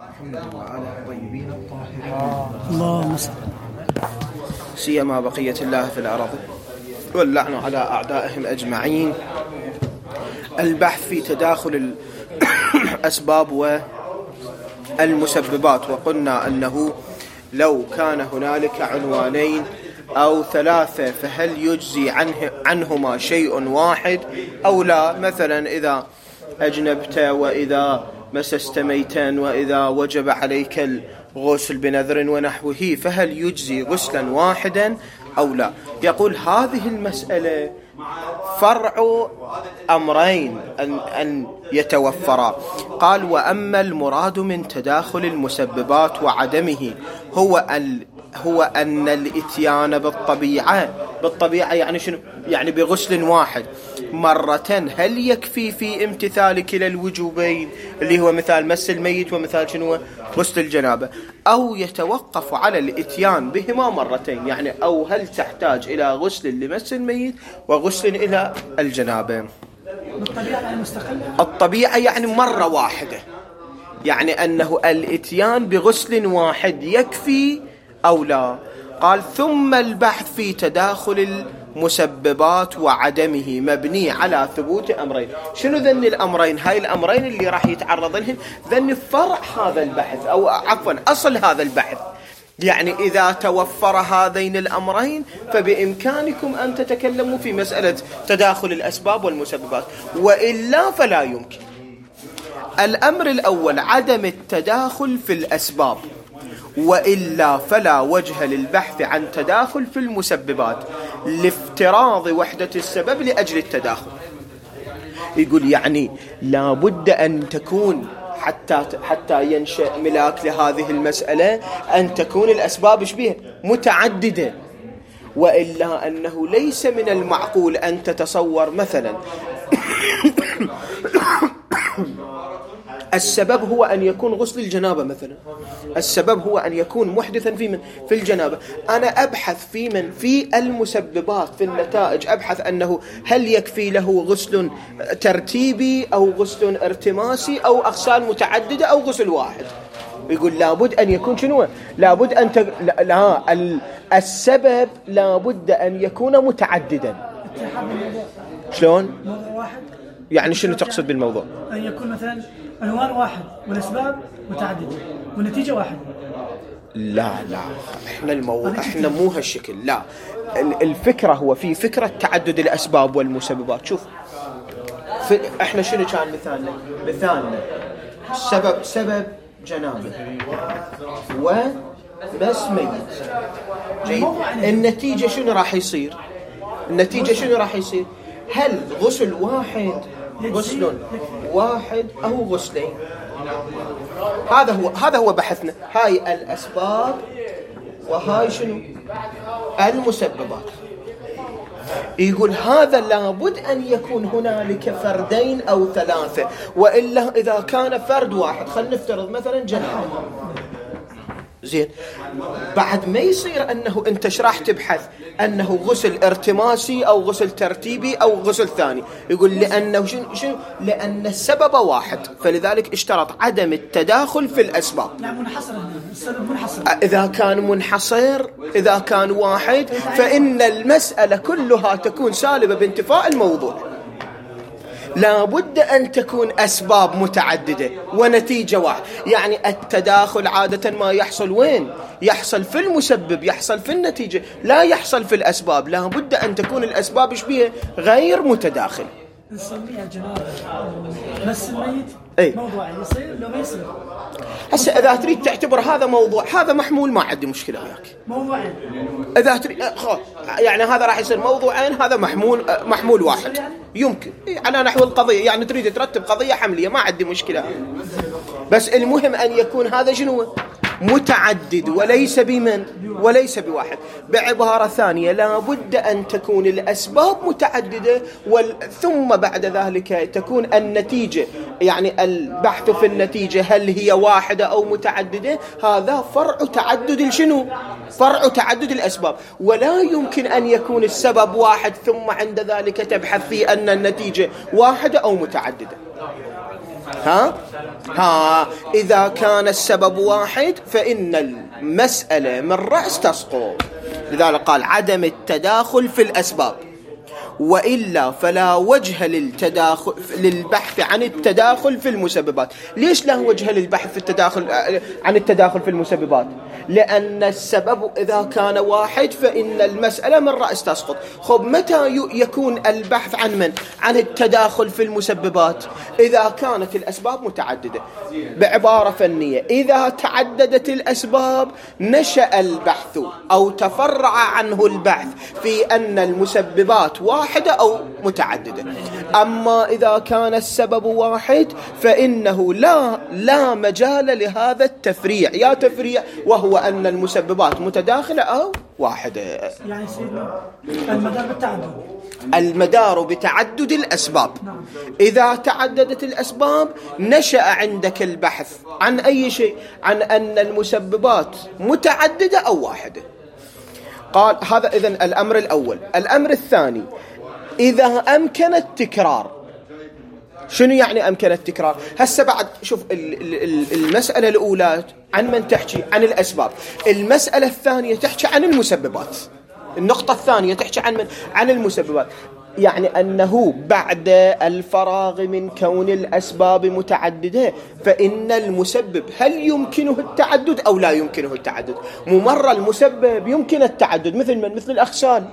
محمد وعلى الطيبين الطاهرين اللهم صل سيما بقية الله في الأرض واللعن على أعدائهم أجمعين. البحث في تداخل الأسباب والمسببات، وقلنا أنه لو كان هنالك عنوانين أو ثلاثة فهل يجزي عنهما شيء واحد أو لا؟ مثلا إذا أجنبت، وإذا مسست ميتا، وإذا وجب عليك الغسل بنذر ونحوه، فهل يجزي غسلا واحدا أو لا؟ يقول هذه المسألة فرع أمرين أن يتوفرا. قال: وأما المراد من تداخل المسببات وعدمه هو أن الإتيان بالطبيعة يعني شنو؟ يعني بغسل واحد مرة هل يكفي في امتثال كلا الوجوبين اللي هو مثال مس الميت ومثال شنو؟ غسل الجنابة، أو يتوقف على الإتيان بهما مرتين، يعني أو هل تحتاج إلى غسل لمس الميت وغسل إلى الجنابة؟ الطبيعة يعني مرة واحدة، يعني أنه الإتيان بغسل واحد يكفي أو لا. قال: ثم البحث في تداخل المسببات وعدمه مبني على ثبوت أمرين. شنو ذن الأمرين؟ هاي الأمرين اللي راح يتعرض لهم ذن فرع هذا البحث، أو عفوا أصل هذا البحث. يعني إذا توفر هذين الأمرين فبإمكانكم أن تتكلموا في مسألة تداخل الأسباب والمسببات، وإلا فلا يمكن. الأمر الأول عدم التداخل في الأسباب، وإلا فلا وجه للبحث عن تداخل في المسببات لافتراض وحدة السبب لأجل التداخل. يقول يعني لابد أن تكون حتى ينشأ ملاك لهذه المسألة أن تكون الأسباب شبيه متعددة، وإلا أنه ليس من المعقول أن تتصور مثلا السبب هو أن يكون غسل الجنابة، مثلا السبب هو أن يكون محدثا في الجنابة. أنا أبحث في المسببات، في النتائج، أبحث أنه هل يكفي له غسل ترتيبي أو غسل ارتماسي أو أغسال متعددة أو غسل واحد. يقول لابد أن يكون شنو؟ لابد أن السبب لابد أن يكون متعددا. شلون؟ يعني شنو تقصد بالموضوع؟ أن يكون مثلا عنوان واحد والأسباب متعددة والنتيجة واحدة. لا احنا مو هالشكل. لا، الفكرة هو في فكرة تعدد الأسباب والمسببات. شوف احنا شنو كان مثالنا سبب جنابه ومس ميت. النتيجة شنو راح يصير؟ هل غسل واحد أو غسلين؟ هذا هو بحثنا. هاي الأسباب وهاي شنو؟ المسببات. يقول هذا لابد أن يكون هنالك فردين أو ثلاثة، وإلا إذا كان فرد واحد، خلينا نفترض مثلا جنابه، زين، بعد ما يصير أنه أنت راح تبحث أنه غسل ارتماسي أو غسل ترتيبي أو غسل ثاني. يقول لأنه شنو؟ لأن السبب واحد، فلذلك اشترط عدم التداخل في الأسباب. لا، منحصر، السبب منحصر. إذا كان واحد فإن المسألة كلها تكون سالبة بانتفاء الموضوع. لابد أن تكون أسباب متعددة ونتيجة واحد. يعني التداخل عادة ما يحصل وين؟ يحصل في المسبب، يحصل في النتيجة، لا يحصل في الأسباب. لابد أن تكون الأسباب شبيه غير متداخل. نسميها الجنابة بس الميت موضوع يصير لو ما يصير. هسه إذا تريد تعتبر هذا موضوع، هذا محمول، ما عندي مشكلة وياك. موضوعين إذا تريد يعني هذا راح يصير موضوعين، هذا محمول واحد يمكن على نحو القضية. يعني تريد ترتب قضية حملية، ما عندي مشكلة. بس المهم أن يكون هذا شنو؟ متعدد وليس بواحد. بعبارة ثانية لابد أن تكون الأسباب متعددة، ثم بعد ذلك تكون النتيجة، يعني البحث في النتيجة هل هي واحدة أو متعددة. هذا فرع تعدد فرع تعدد الأسباب. ولا يمكن أن يكون السبب واحد ثم عند ذلك تبحث في أن النتيجة واحدة أو متعددة. إذا كان السبب واحد فإن المسألة من رأس تسقط. لذلك قال عدم التداخل في الأسباب، وإلا فلا وجه للبحث عن التداخل في المسببات. ليش لا وجه للبحث في التداخل عن التداخل في المسببات؟ لأن السبب إذا كان واحد فإن المسألة من رأس تسقط. خب متى يكون البحث عن من؟ عن التداخل في المسببات إذا كانت الأسباب متعددة. بعبارة فنية، إذا تعددت الأسباب نشأ البحث أو تفرع عنه البحث في أن المسببات واحدة أو متعددة. أما إذا كان السبب واحد فإنه لا مجال لهذا التفريع، يا تفريع وهو أن المسببات متداخلة أو واحدة. يعني سيدنا المدار بالتعدد، المدار بتعدد الأسباب. إذا تعددت الأسباب نشأ عندك البحث عن أي شيء؟ عن أن المسببات متعددة أو واحدة. قال هذا إذن الأمر الأول. الأمر الثاني، إذا أمكن التكرار. شنو يعني أمكن التكرار؟ هسه بعد شوف المسألة الأولى عن من تحكي؟ عن الأسباب. المسألة الثانية تحكي عن المسببات. النقطة الثانية تحكي عن من؟ عن المسببات. يعني أنه بعد الفراغ من كون الأسباب متعددة فإن المسبب هل يمكنه التعدد أو لا يمكنه التعدد؟ ممر المسبب يمكن التعدد، مثل من؟ مثل الأغسال.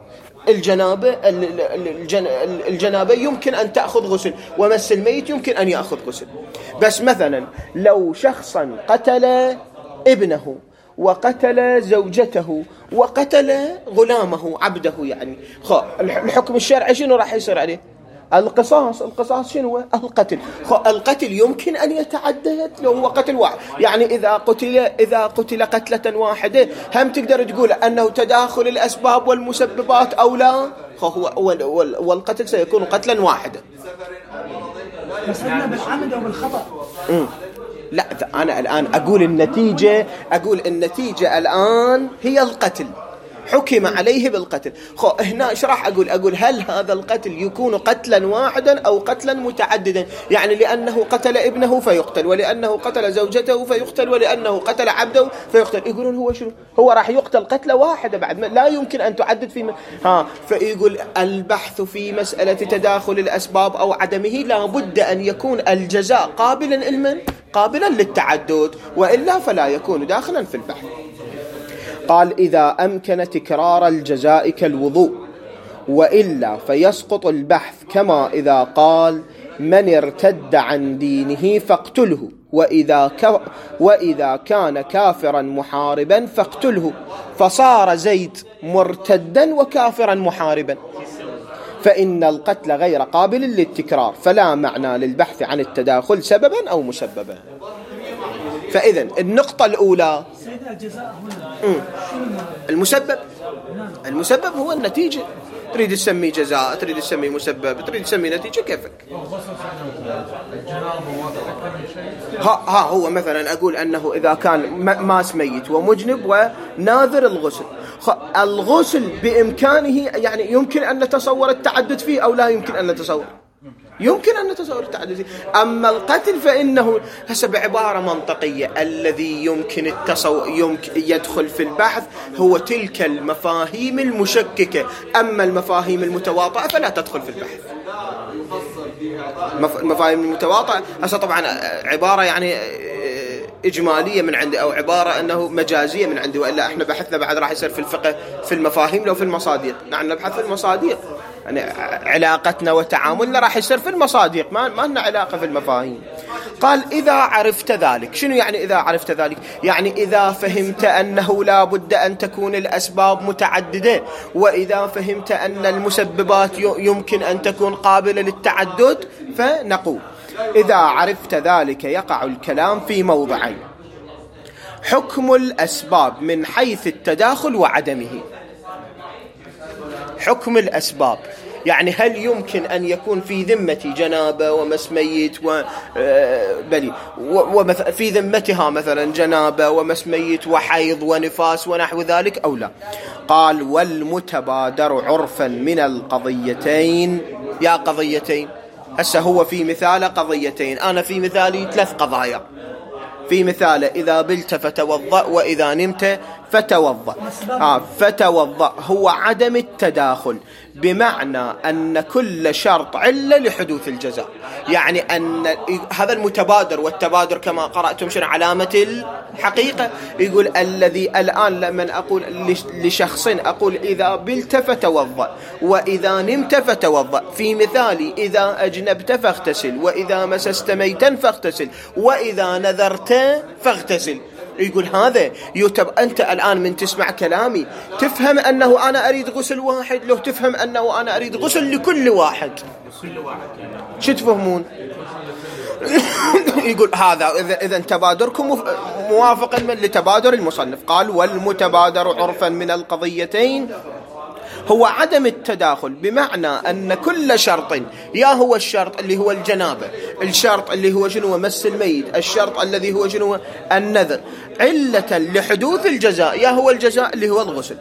الجنابة يمكن أن تأخذ غسل، ومس الميت يمكن أن يأخذ غسل. بس مثلا لو شخصا قتل ابنه وقتل زوجته وقتل غلامه عبده، يعني الحكم الشرعي شنو راح يصير عليه؟ القصاص. القصاص شنو؟ القتل. القتل يمكن أن يتعدد لو هو قتل واحد. يعني إذا قتل قتلة واحدة هم تقدر تقول أنه تداخل الأسباب والمسببات أو لا؟ والقتل سيكون قتلا واحدا. مثلا بالعمد أو بالخطأ. لا، أنا الآن أقول النتيجة الآن هي القتل، حكم عليه بالقتل. هنا ايش راح أقول هل هذا القتل يكون قتلا واحدا أو قتلا متعددا؟ يعني لأنه قتل ابنه فيقتل، ولأنه قتل زوجته فيقتل، ولأنه قتل عبده فيقتل. يقولون هو شنو؟ هو راح يقتل قتلة واحدة بعد ما لا يمكن أن تعدد في فيقول البحث في مسألة تداخل الأسباب أو عدمه لا بد أن يكون الجزاء قابلا للتعدد، وإلا فلا يكون داخلا في البحث. قال إذا أمكن تكرار الجزاء كالوضوء، وإلا فيسقط البحث، كما إذا قال من ارتد عن دينه فاقتله، وإذا كان كافرا محاربا فاقتله، فصار زيد مرتدا وكافرا محاربا، فإن القتل غير قابل للتكرار، فلا معنى للبحث عن التداخل سببا أو مسببا. فإذن النقطة الأولى المسبب هو النتيجة. تريد تسميه جزاء، تريد تسميه مسبب، تريد تسميه نتيجة، كيفك. هو مثلا أقول أنه إذا كان ماس ميت ومجنب وناذر الغسل، الغسل بإمكانه، يعني يمكن أن نتصور التعدد فيه أو لا يمكن أن نتصور؟ يمكن أن نتصور التعدد فيه. أما القتل فإنه حسب عبارة منطقية الذي يمكن يدخل في البحث هو تلك المفاهيم المشككة، أما المفاهيم المتواطئة فلا تدخل في البحث. المفاهيم المتواطئة هسه طبعا عبارة يعني إجمالية من عندي، أو عبارة أنه مجازية من عندي، وإلا إحنا بحثنا بعد راح يصير في الفقه في المفاهيم لو في المصادق. نحن نبحث في المصادق، يعني علاقتنا وتعاملنا راح يصير في المصادق، ما لنا علاقة في المفاهيم. قال إذا عرفت ذلك. شنو يعني إذا عرفت ذلك؟ يعني إذا فهمت أنه لا بد أن تكون الأسباب متعددة، وإذا فهمت أن المسببات يمكن أن تكون قابلة للتعدد، فنقول إذا عرفت ذلك يقع الكلام في موضعين: حكم الأسباب من حيث التداخل وعدمه. حكم الأسباب يعني هل يمكن أن يكون في ذمتي جنابة ومس ميت في ذمتها مثلا جنابة ومس ميت وحيض ونفاس ونحو ذلك أو لا؟ قال والمتبادر عرفا من القضيتين. يا قضيتين هسه هو في مثال قضيتين، أنا في مثالي 3 قضايا. في مثال إذا بلت فتوضأ وإذا نمت فتوضأ. فتوضأ هو عدم التداخل، بمعنى أن كل شرط علة لحدوث الجزاء. يعني أن هذا المتبادر، والتبادر كما قرأتم شنو علامة الحقيقة. يقول الذي الآن لما أقول لشخص أقول إذا بلت فتوضأ وإذا نمت فتوضأ، في مثالي إذا أجنبت فاغتسل وإذا مسست ميتا فاغتسل وإذا نذرت فاغتسل. يقول هذا أنت الآن من تسمع كلامي تفهم أنه أنا أريد غسل واحد، لو تفهم أنه أنا أريد غسل لكل واحد شو تفهمون؟ يقول هذا إذا تبادركم موافقا لتبادر المصنف. قال والمتبادر عرفا من القضيتين هو عدم التداخل، بمعنى أن كل شرط، يا هو الشرط اللي هو الجنابة، الشرط اللي هو شنو مس الميت، الشرط الذي هو شنو النذر، علة لحدوث الجزاء، يا هو الجزاء اللي هو الغسل.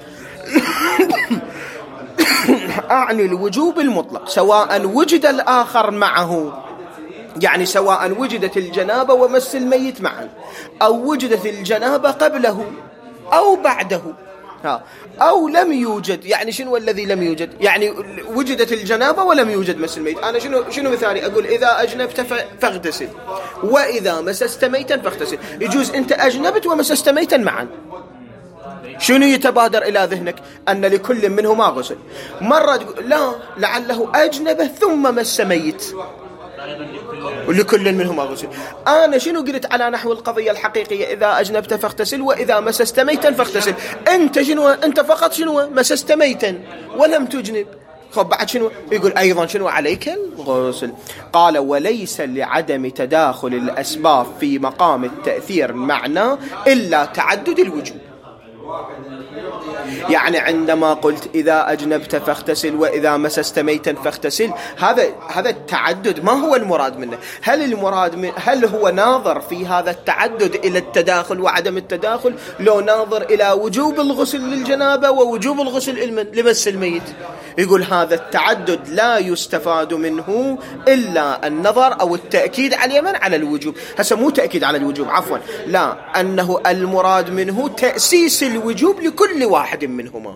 أعني الوجوب المطلق سواء وجد الآخر معه، يعني سواء وجدت الجنابة ومس الميت معا، أو وجدت الجنابة قبله أو بعده، أو لم يوجد. يعني شنو الذي لم يوجد؟ يعني وجدت الجنابة ولم يوجد مس الميت. أنا شنو مثالي؟ أقول إذا أجنبت فاغتسل وإذا مسست ميتا فاغتسل. يجوز أنت أجنبت ومسست ميتا معا، شنو يتبادر إلى ذهنك؟ أن لكل منهما غسل. مرة تقول لا، لعله أجنبه ثم مس ميت ولكل منهما غسل. أنا شنو قلت على نحو القضية الحقيقية؟ إذا أجنبت فاغتسل وإذا مسست ميتا فاغتسل. أنت شنو؟ أنت فقط شنو مسست ميتا ولم تجنب. خب بعد شنو؟ يقول أيضا شنو عليك الغسل. قال وليس لعدم تداخل الأسباب في مقام التأثير معنى إلا تعدد الوجوب. يعني عندما قلت إذا أجنبت فاغتسل وإذا مسست ميتا فاغتسل، هذا التعدد ما هو المراد منه؟ هل هو ناظر في هذا التعدد إلى التداخل وعدم التداخل، لو ناظر إلى وجوب الغسل للجنابة ووجوب الغسل لمس الميت؟ يقول هذا التعدد لا يستفاد منه إلا النظر أو التأكيد على اليمن على الوجوب. هسه مو تأكيد على الوجوب، عفوا، لا، أنه المراد منه تأسيس الوجوب لكل واحد منهما.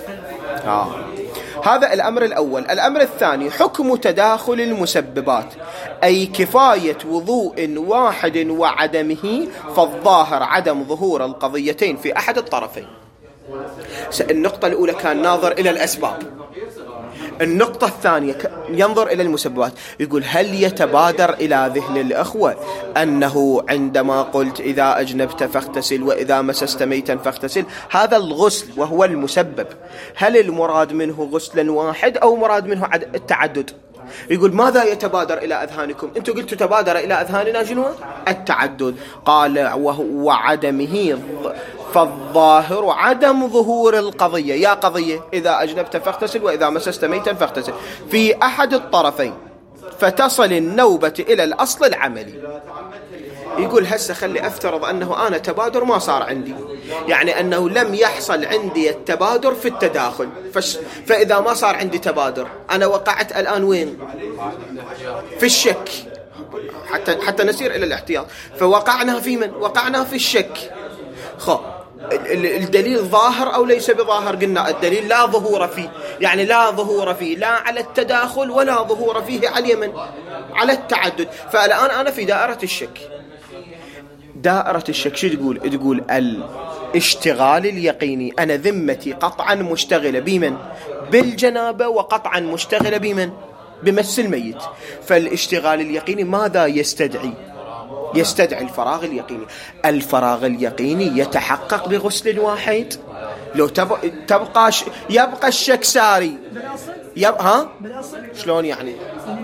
هذا الأمر الأول. الأمر الثاني حكم تداخل المسببات، أي كفاية وضوء واحد وعدمه، فالظاهر عدم ظهور القضيتين في أحد الطرفين. النقطة الأولى كان ناظر إلى الأسباب، النقطة الثانية ينظر إلى المسببات. يقول هل يتبادر إلى ذهن الأخوة أنه عندما قلت إذا أجنبت فاغتسل وإذا مسست ميتا فاغتسل، هذا الغسل وهو المسبب، هل المراد منه غسلا واحد أو مراد منه التعدد؟ يقول ماذا يتبادر إلى أذهانكم؟ أنتم قلتوا تبادر إلى أذهاننا شنو؟ التعدد. قال وعدمه، فالظاهر عدم ظهور القضية، يا قضية إذا أجنبت فاغتسل وإذا مسست ميتا فاغتسل، في أحد الطرفين، فتصل النوبة إلى الأصل العملي. يقول هسه خلي أفترض أنه أنا تبادر ما صار عندي، يعني أنه لم يحصل عندي التبادر في التداخل، فإذا ما صار عندي تبادر أنا وقعت الآن وين؟ في الشك، حتى نسير إلى الاحتياط. فوقعنا في من؟ وقعنا في الشك. الدليل ظاهر أو ليس بظاهر؟ قلنا الدليل لا ظهور فيه، يعني لا ظهور فيه لا على التداخل ولا ظهور فيه على اليمن، على التعدد. فالآن أنا في دائرة الشك. دائرة الشك شو تقول؟ تقول الاشتغال اليقيني، أنا ذمتي قطعا مشتغلة بمن؟ بالجنابة، وقطعا مشتغلة بمن؟ بمس الميت. فالاشتغال اليقيني ماذا يستدعي؟ يستدعي الفراغ اليقيني. الفراغ اليقيني يتحقق بغسل واحد. لو يبقى الشك ساري. بالأصل شلون يعني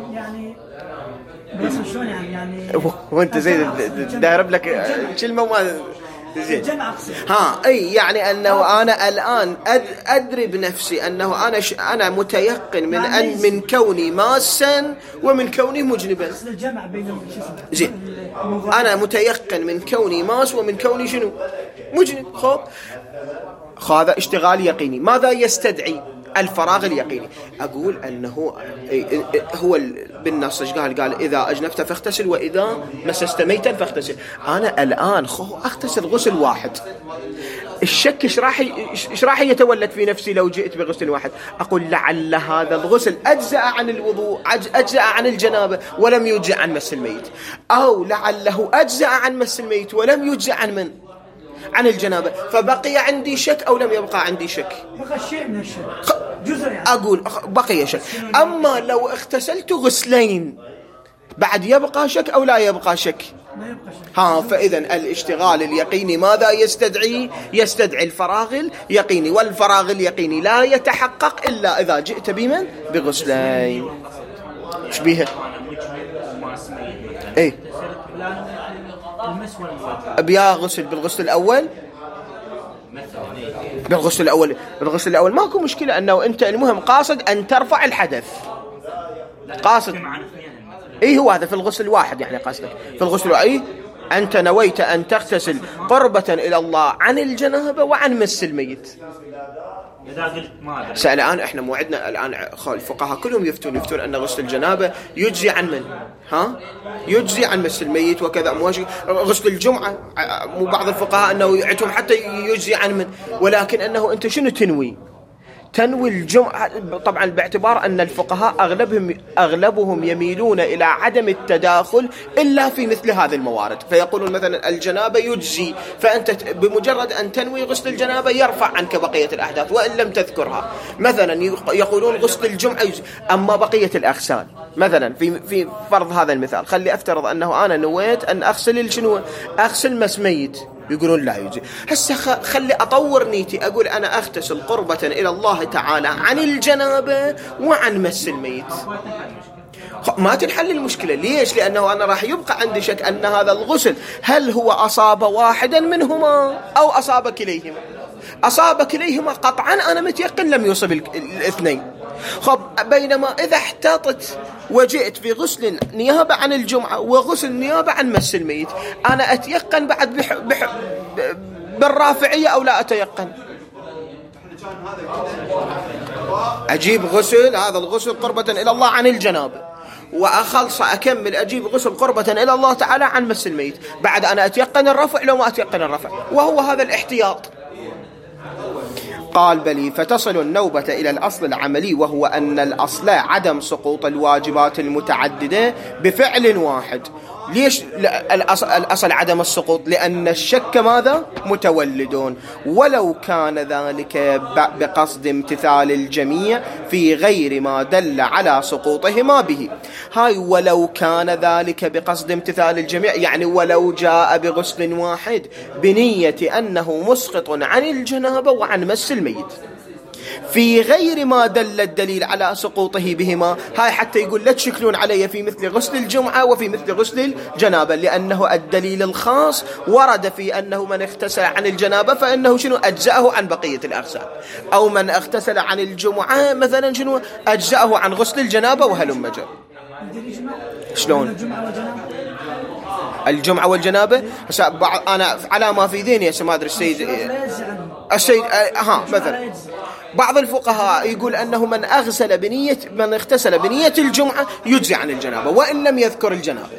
بالأصل شلون يعني وانت زي دايرب لك كلمة وما زين. اي يعني انه انا الان ادري بنفسي انه انا متيقن من كوني ماسا ومن كوني مجنبا. الجمع بين زين، انا متيقن من كوني ماس ومن كوني شنو؟ مجنب. هذا اشتغال يقيني. ماذا يستدعي؟ الفراغ اليقيني. أقول أنه هو بالنص قال إذا أجنبت فاغتسل وإذا مسست ميتا فاغتسل. أنا الآن أغتسل غسل واحد، الشك إيش راح يتولد في نفسي لو جئت بغسل واحد؟ أقول لعل هذا الغسل أجزأ عن الوضوء، أجزأ عن الجنابة ولم يجزأ عن مس الميت، أو لعله أجزأ عن مس الميت ولم يجزأ عن الجنابة، فبقي عندي شك أو لم يبقى عندي شك؟ بقى شيء من الشك، جزء يعني. أقول بقي شك. أما لو اغتسلت غسلين بعد يبقى شك أو لا يبقى شك؟ ما يبقى شك. فإذن الاشتغال اليقيني ماذا يستدعي الفراغ اليقيني، والفراغ اليقيني لا يتحقق إلا إذا جئت بغسلين. ايش بيها؟ ايه ابيا غسل بالغسل الأول ماكو مشكلة، أنه أنت المهم قاصد أن ترفع الحدث، قاصد هو هذا في الغسل الواحد، يعني قصدك في الغسل أنت نويت أن تغتسل قربة إلى الله عن الجنابة وعن مس الميت. الآن احنا موعدنا الآن الفقهاء كلهم يفتون أن غسل الجنابة يجزي عن من؟ يجزي عن مس الميت وكذا. غسل الجمعة مو بعض الفقهاء أنه يعتم حتى يجزي عن من، ولكن أنه أنت شنو تنوي الجمعة. طبعا باعتبار أن الفقهاء أغلبهم يميلون إلى عدم التداخل إلا في مثل هذه الموارد، فيقولون مثلا الجنابة يجزي، فأنت بمجرد أن تنوي غسل الجنابة يرفع عنك بقية الأحداث وإن لم تذكرها. مثلا يقولون غسل الجمعة يجزي، أما بقية الأغسال مثلا في فرض هذا المثال، خلي أفترض أنه أنا نويت أن أغسل مس ميت، يقولون لا يجزي. هسه خلي أطور نيتي، أقول أنا أغتسل قربة إلى الله تعالى عن الجنابة وعن مس الميت، ما تنحل المشكلة. ليش؟ لأنه أنا راح يبقى عندي شك أن هذا الغسل هل هو أصاب واحدا منهما أو أصاب كليهما. أصاب كليهما قطعا أنا متيقن لم يصب الاثنين. بينما إذا احتاطت وجئت بغسل نيابة عن الجمعة وغسل نيابة عن مس الميت، أنا أتيقن بعد بالرافعية أو لا أتيقن؟ أجيب هذا الغسل قربة إلى الله عن الجنابة، وأخلص أكمل أجيب غسل قربة إلى الله تعالى عن مس الميت، بعد أنا أتيقن الرفع لو ما أتيقن الرفع، وهو هذا الاحتياط. قال بلي فتصل النوبة إلى الأصل العملي، وهو أن الأصل عدم سقوط الواجبات المتعددة بفعل واحد. ليش الأصل عدم السقوط؟ لأن الشك ماذا؟ متولدون، ولو كان ذلك بقصد امتثال الجميع في غير ما دل على سقوطهما به. ولو كان ذلك بقصد امتثال الجميع، يعني ولو جاء بغسل واحد بنية أنه مسقط عن الجنابة وعن مس الميت في غير ما دل الدليل على سقوطه بهما، حتى يقول لا تشكلون علي في مثل غسل الجمعة وفي مثل غسل الجنابة، لأنه الدليل الخاص ورد في أنه من اغتسل عن الجنابة فإنه أجزأه عن بقية الأغسال، أو من اغتسل عن الجمعة مثلا أجزأه عن غسل الجنابة وهلم جر. شلون الجمعة والجنابة؟ أنا على ما في ذهني ما أدري السيد مثلا بعض الفقهاء يقول أنه من اغتسل بنية الجمعة يجزي عن الجنابة وإن لم يذكر الجنابة.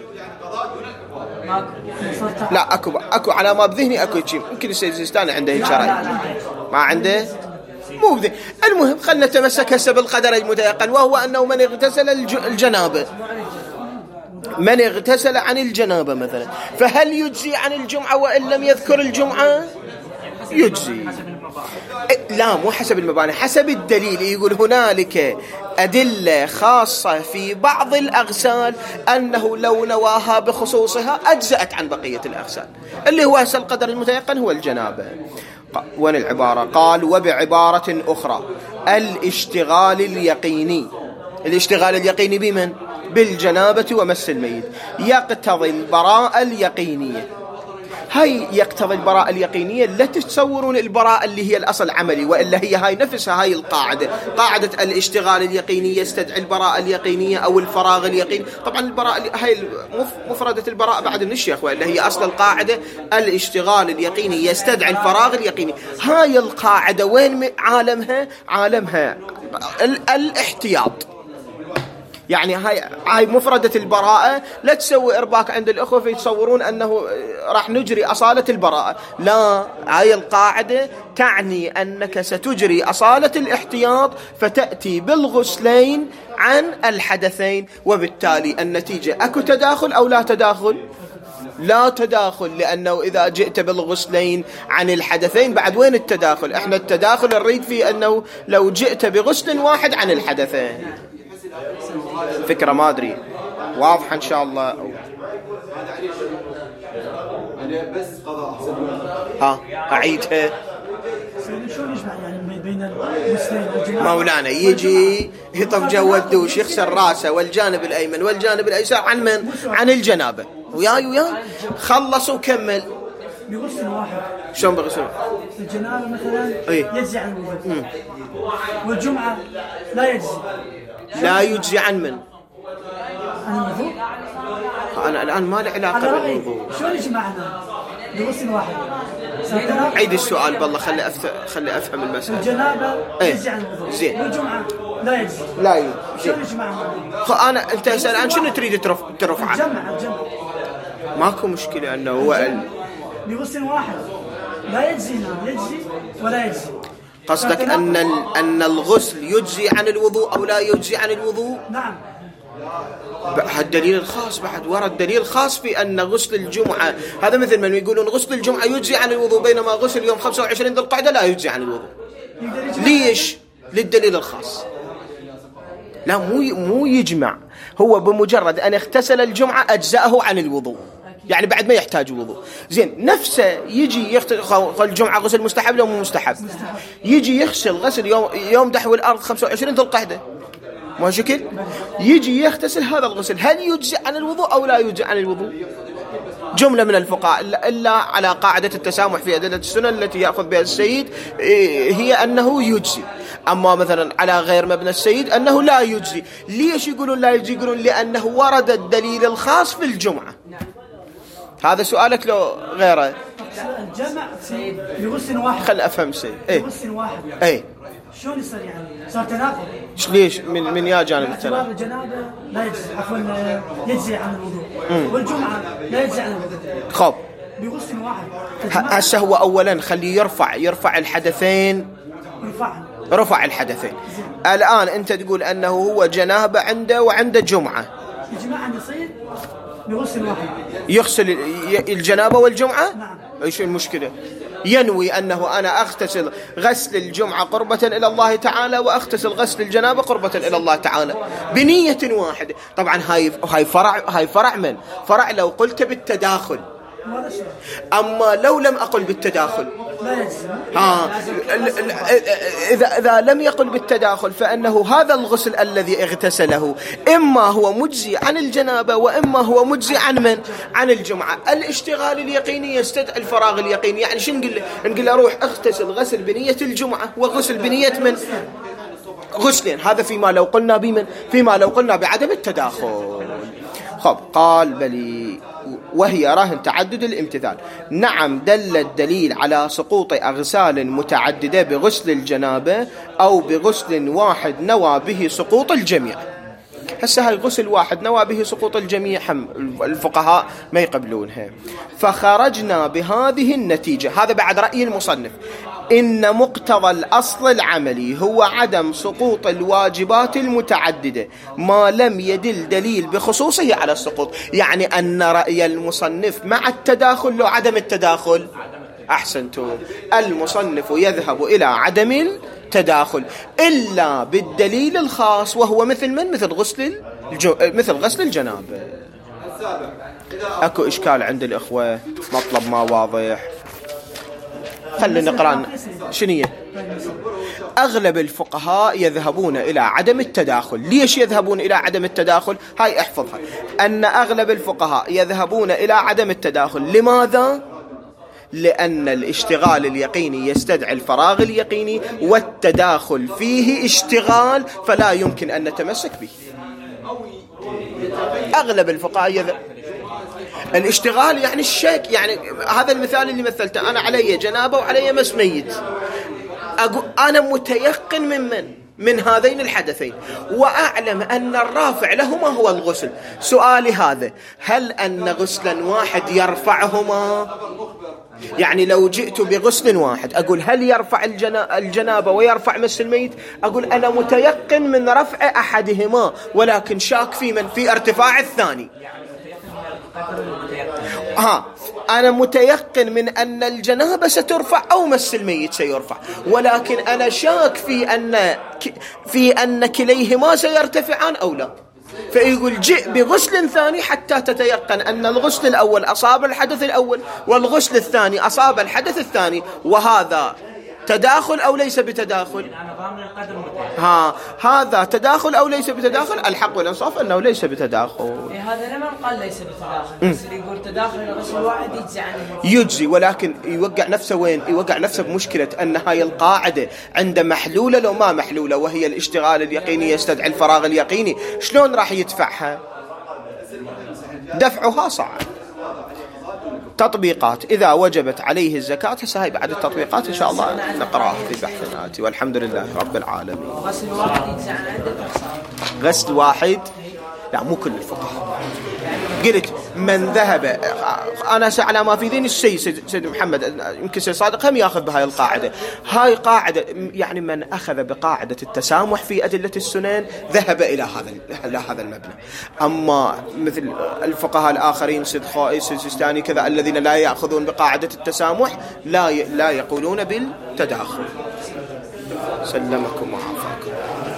لا أكو على ما بذهني أكو شيء، يمكن السيد السيستاني عنده الشرعي ما عنده، مو بذهني. المهم خلنا نتمسك هسه بالقدر المتيقن، وهو أنه من اغتسل الجنابة، من اغتسل عن الجنابة مثلا، فهل يجزي عن الجمعة وإن لم يذكر الجمعة؟ يجزي. لا مو حسب المباني، حسب الدليل. يقول هنالك أدلة خاصة في بعض الأغسال أنه لو نواها بخصوصها أجزأت عن بقية الأغسال، اللي هو القدر المتيقن هو الجنابة. وين العبارة؟ قال وبعبارة أخرى الاشتغال اليقيني بمن؟ بالجنابة ومس الميت يقتضي البراءة اليقينية. يقتضي البراءة اليقينية. لا تتصورون البراءة اللي هي الأصل العملي، وإلا هي نفسها القاعدة، قاعدة الاشتغال اليقيني يستدعي البراءة اليقينية أو الفراغ اليقيني. طبعا البراءة مفردة البراءة بعد من الشيخ، وإلا هي أصل القاعدة الاشتغال اليقيني يستدعي الفراغ اليقيني. القاعدة وين عالمها الاحتياط. يعني هاي مفردة البراءة، لا تسوي إرباك عند الأخوة فيتصورون أنه راح نجري أصالة البراءة، لا، هاي القاعدة تعني أنك ستجري أصالة الاحتياط فتأتي بالغسلين عن الحدثين، وبالتالي النتيجة أكو تداخل أو لا تداخل؟ لا تداخل، لأنه إذا جئت بالغسلين عن الحدثين بعد وين التداخل؟ احنا التداخل نريد فيه أنه لو جئت بغسل واحد عن الحدثين. فكرة ما أدري واضحة إن شاء الله. أعيدها. شلون يجمع يعني بين المسلمين مولانا يجي يطف جو الدوش يخسر راسه والجانب الأيمن والجانب الأيسر عن من؟ عن الجنابة. وياي خلص وكمل. بغسل واحد. شلون بغسل؟ الجنابة مثلا يجزي عن الوضوء، والجمعة لا يجزي عن من؟ عن الوضوء. أنا الآن ما له علاقة بالوضوء. شلون يجمعنا بغسل واحد؟ عيد السؤال بالله، خلي أفهم المسألة. الجنابة يجزي عن الوضوء، زين، والجمعة لا يجزي. شلون يجمعنا؟ أنت أسأل عن شنو تريد ترفع؟ الجمع. ماكو مشكلة أنه هو بغسل واحد لا يجزينا، يجزي ولا يجزي. قصدك أن الغسل يجزي عن الوضوء أو لا يجزي عن الوضوء؟ نعم. الدليل الخاص بعد ورد دليل خاص في أن غسل الجمعة، هذا مثل من يقولون غسل الجمعة يجزي عن الوضوء، بينما غسل يوم 25 ذي القعدة لا يجزي عن الوضوء. ليش؟ للدليل الخاص. لا، مو يجمع، هو بمجرد أن اغتسل الجمعة أجزأه عن الوضوء، يعني بعد ما يحتاج وضوء. زين، نفسه يجي يغسل الجمعة غسل مستحب لو مو مستحب، يجي يغسل غسل يوم دحو الأرض 25 ذي القعدة، ما شكل يجي يغتسل هذا الغسل، هل يجزي عن الوضوء أو لا يجزي عن الوضوء؟ جملة من الفقهاء إلا على قاعدة التسامح في أدلة السنن التي يأخذ بها السيد هي أنه يجزي، أما مثلا على غير مبنى السيد أنه لا يجزي. ليش يقولون لا يجزي؟ يقولون لأنه ورد الدليل الخاص في الجمعة. هذا سؤالك لو غيره. الجمع بغسل واحد. خل أفهم شيء. بغسل واحد. شلون يصير يعني؟ صار تناقض. ليش؟ من يا جانب التناقض؟ الجنابة لا يجزي، عفوا يجزي عن الوضوء، والجمعة لا يجزي عن الوضوء. خب. بغسل واحد. هسه هو أولا خليه يرفع الحدثين. رفع الحدثين. الآن أنت تقول أنه هو جنابة عنده وعنده جمعة. الجماعة يصير بغسل واحد. يغسل الجنابة والجمعة؟ نعم. ايش المشكلة؟ ينوي أنه أنا أغتسل غسل الجمعة قربة إلى الله تعالى وأغتسل غسل الجنابة قربة إلى الله تعالى بنية واحدة. طبعا هاي فرع من؟ فرع لو قلت بالتداخل، أما لو لم أقل بالتداخل إذا لم يقل بالتداخل فإنه هذا الغسل الذي اغتسله إما هو مجزي عن الجنابة وإما هو مجزي عن من؟ عن الجمعة. الاشتغال اليقيني يستدعي الفراغ اليقيني. يعني شو نقول له روح اغتسل غسل بنية الجمعة وغسل بنية من؟ غسلين. هذا فيما لو قلنا بمن؟ فيما لو قلنا بعدم التداخل. خب، قال بلي وهي راهن تعدد الامتثال. نعم، دل الدليل على سقوط أغسال متعددة بغسل الجنابة أو بغسل واحد نوى به سقوط الجميع. هسه هاي غسل واحد نوى به سقوط الجميع الفقهاء ما يقبلونها. فخرجنا بهذه النتيجة، هذا بعد رأي المصنف، إن مقتضى الأصل العملي هو عدم سقوط الواجبات المتعددة ما لم يدل دليل بخصوصه على السقوط. يعني أن رأي المصنف مع التداخل لو عدم التداخل. أحسنتم، المصنف يذهب إلى عدم التداخل إلا بالدليل الخاص، وهو مثل من؟ مثل غسل الجنابة. أكو إشكال عند الإخوة؟ مطلب ما واضح؟ خلينا نقرأ شنية. أغلب الفقهاء يذهبون إلى عدم التداخل. ليش يذهبون إلى عدم التداخل؟ هاي احفظها، أن أغلب الفقهاء يذهبون إلى عدم التداخل. لماذا؟ لأن الاشتغال اليقيني يستدعي الفراغ اليقيني، والتداخل فيه اشتغال فلا يمكن أن نتمسك به. أغلب الفقهاء الاشتغال يعني الشك. يعني هذا المثال اللي مثلته، أنا علي جنابة وعلي مس ميت، أنا متيقن من من هذين الحدثين، وأعلم أن الرافع لهما هو الغسل. سؤالي هذا: هل أن غسلا واحد يرفعهما؟ يعني لو جئت بغسل واحد أقول هل يرفع الجنابة ويرفع مس الميت؟ أقول أنا متيقن من رفع أحدهما، ولكن شاك في ارتفاع الثاني. أنا متيقن من أن الجنابة سترفع أو مس الميت سيرفع، ولكن أنا شاك في أن كليهما سيرتفعان أو لا. فيقول جئ بغسل ثاني حتى تتيقن أن الغسل الأول أصاب الحدث الأول والغسل الثاني أصاب الحدث الثاني، وهذا تداخل أو ليس بتداخل؟ هذا تداخل أو ليس بتداخل؟ الحق والإنصاف أنه ليس بتداخل. هذا لمن قال ليس بتداخل، بس يقول تداخل الغسل الواحد يجزي عنه، يجزي، ولكن يوقع نفسه وين؟ يوقع نفسه بمشكلة أن هاي القاعدة عند محلولة لو ما محلولة، وهي الاشتغال اليقيني يستدعي الفراغ اليقيني. شلون راح يدفعها؟ دفعها صعب. تطبيقات إذا وجبت عليه الزكاة، هسه هاي بعد التطبيقات إن شاء الله نقرأها في بحثنا آتي، والحمد لله رب العالمين. غسل واحد يجزي عن عدة أقسام. غسل واحد، لا مو كل الفقهاء. قلت من ذهب، أنا على ما في ذهني سيد محمد يمكن سيد صادق هم يأخذ بهاي القاعدة. هاي قاعدة يعني من أخذ بقاعدة التسامح في أدلة السنن ذهب إلى هذا المبنى. أما مثل الفقهاء الآخرين سيد خائي سيد سيستاني كذا الذين لا يأخذون بقاعدة التسامح لا يقولون بالتداخل. سلمكم وعافاكم.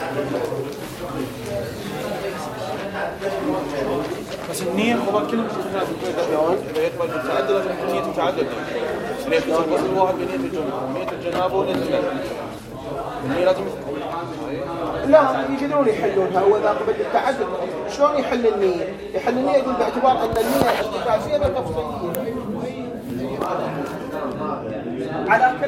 بس النية خبر كلمة إذا يقبل متعددة النية متعددة. نية الواحد بنية الجنابة، نية الجنابة ونية النية لازم. لا يقدرون يحلونها، وإذا قبل التعدد شلون يحل النية؟ يحل النية يقول باعتبار أن النية ارتكازية بالتفصيلية. على